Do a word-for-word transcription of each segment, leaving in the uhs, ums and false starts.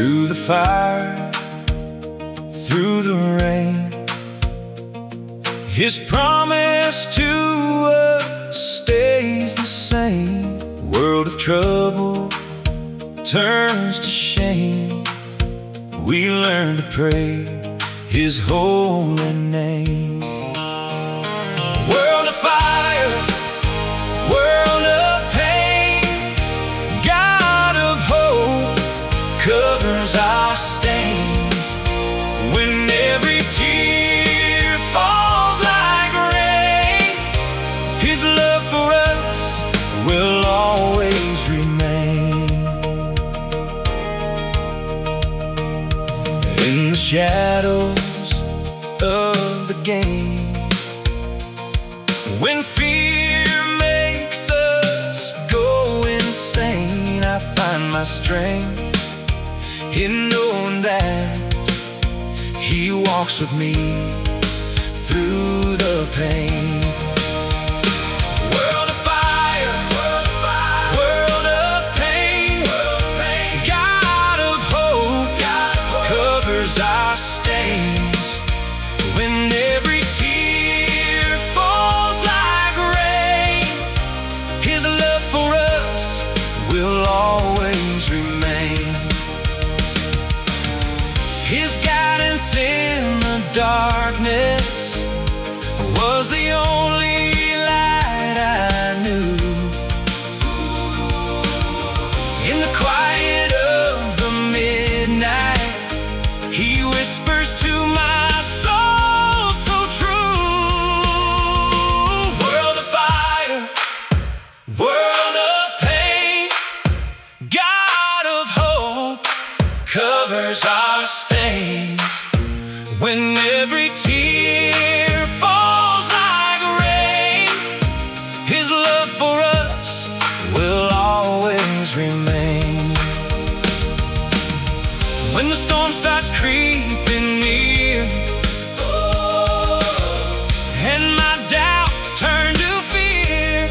Through the fire, through the rain, His promise to us stays the same. World of trouble turns to shame. We learn to pray His holy name. World of fire, world of pain, God of hope covers our stains. When every tear falls like rain, His love for us will always remain. In the shadows of the game, when fear makes us go insane, I find my strength in knowing that He walks with me through the pain. World of fire, world of fire, world of pain, world of pain. God of hope, God of hope covers our stains. When every tear falls like rain, His love for us will always remain. His guidance in the darkness was the only light I knew. In the quiet of the midnight, He whispers to my soul so true. World of fire, world of pain, God of hope covers our stains. When every tear falls like rain, His love for us will always remain. When the storm starts creeping near, and my doubts turn to fear,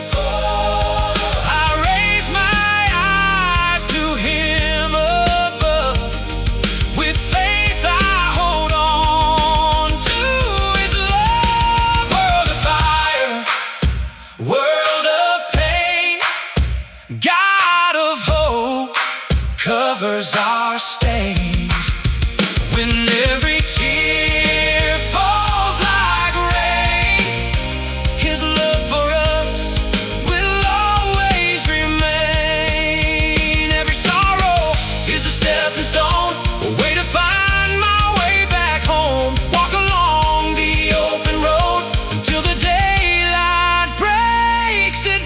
I raise my eyes to Him above. With faith I hold on to His love. World of fire, world of pain, God of hope covers our stains. When every tear falls like rain, His love for us will always remain. Every sorrow is a stepping stone, a way to find my way back home. Walk along the open road until the daylight breaks at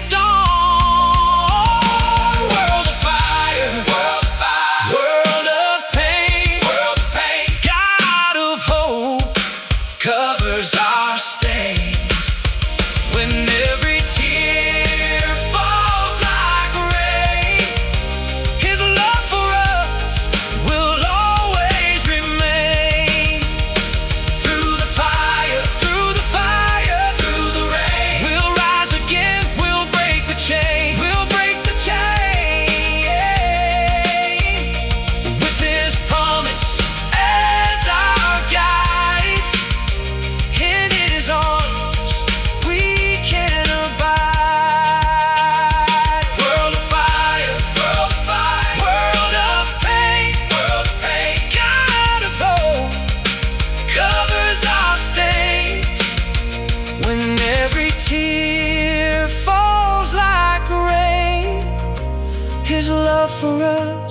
dawn. World of fire, world of fire, world of pain, world of pain. God of hope covers our stains. When every tear falls like rain, His love for us will always remain. Through the fire, through the fire, through the rain, we'll rise again, we'll break the chain, we'll break the chain. With His promise as our guide, in His arms we can abide. World of fire, world of fire, world of pain, world of pain. God of hope covers our stains. When every tear falls like rain, His love for us